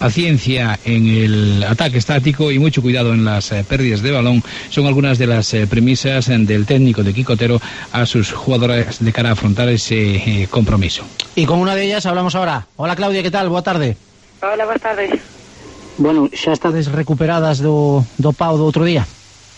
paciencia en el ataque estático y mucho cuidado en las pérdidas de balón son algunas de las premisas del técnico de Quico Otero a sus jugadores de cara a afrontar ese compromiso. Y con una de ellas hablamos ahora. Hola Claudia, ¿qué tal? Boa tarde. Hola, boas tardes. Bueno, xa estades recuperadas do pau do outro día?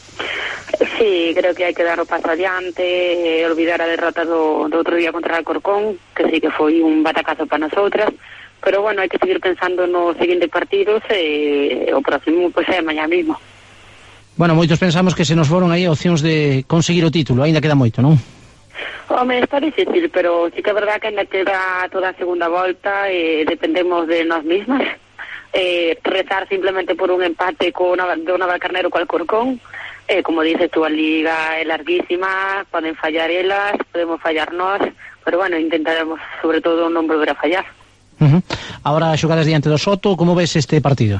Sí, creo que hai que dar o paso adiante, olvidar a derrota do outro día contra o Alcorcón, que sí que foi un batacazo para nosotras, pero bueno, hai que seguir pensando nos seguintes partidos e o próximo pois é mañá mismo. Bueno, moitos pensamos que se nos foron aí opcións de conseguir o título, aínda queda moito, non? Home, está difícil, pero sí que é verdad que ainda queda toda a segunda volta e dependemos de nós mismas. Rezar simplemente por un empate do Navalcarnero co Alcorcón. Como dices tú, a liga é larguísima, poden fallar elas, podemos fallar nós, pero bueno, intentaremos sobre todo non volver a fallar. Ahora xogadas diante do Soto, como ves este partido?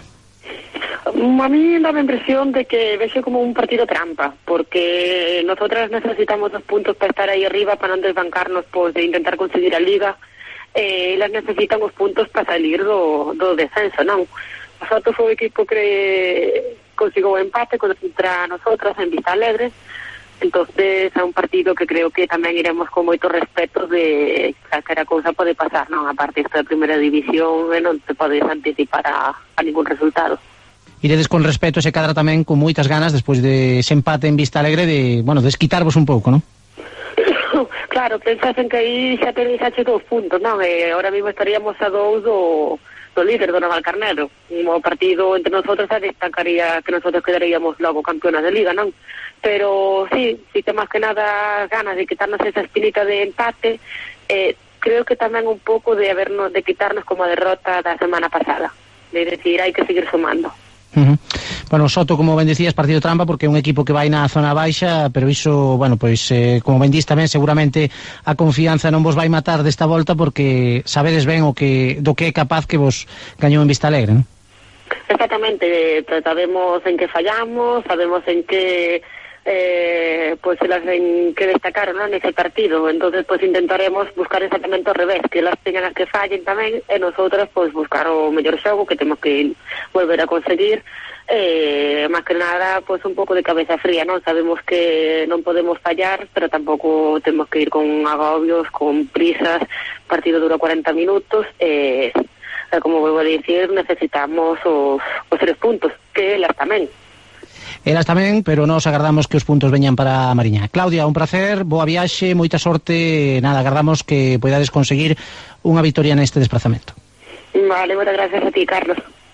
A mí dá a impresión de que vexo como un partido trampa, porque nosotras necesitamos 2 puntos para estar aí arriba, para non desbancarnos de intentar conseguir a liga. Elas necesitan os puntos para salir do descenso, non? O Soto foi o equipo que consigo o empate contra nosotras en Vista Alegre, entonces é un partido que creo que tamén iremos con moito respeto de calquera cousa pode pasar, non? A parte esta de primeira división non te podes anticipar a ningún resultado. Iredes con respeto, se cadra tamén con moitas ganas despois de ese empate en Vista Alegre de, bueno, desquitarvos un pouco, non? Claro, pensas en que aí xa tenéis 2 puntos, non? Ahora mismo estaríamos a 2 do líder do Navalcarnero. O partido entre nosotros destacaría que nosotros quedaríamos logo campeonas de liga, non? Pero sí que máis que nada ganas de quitarnos esa espinita de empate, creo que tamén un pouco de quitarnos como a derrota da semana pasada, de decir, hai que seguir sumando. Bueno, Soto, como ben decías, partido trampa porque é un equipo que vai na zona baixa, pero iso, bueno, pois como ben dís tamén, seguramente a confianza non vos vai matar desta volta porque sabedes ben do que é capaz que vos gañou en Vista Alegre, non? Exactamente, sabemos en que fallamos, sabemos en que pues elas en que destacaron, ¿no?, nese partido, entonces pues intentaremos buscar exactamente ao revés, que elas teñan as que fallen tamén e nosotras pues buscar o mellor xogo que temos que volver a conseguir, máis que nada pues un pouco de cabeza fría, ¿no? Sabemos que non podemos fallar, pero tampouco temos que ir con agobios, con prisas, partido dura 40 minutos, como volvo a dicir, necesitamos os 3 puntos, que elas tamén. Elas tamén, pero nos agardamos que os puntos veñan para a Mariña. Claudia, un placer, boa viaxe, moita sorte, nada, agardamos que poidades conseguir unha vitoria neste desplazamento. Vale, moitas gracias a ti, Carlos.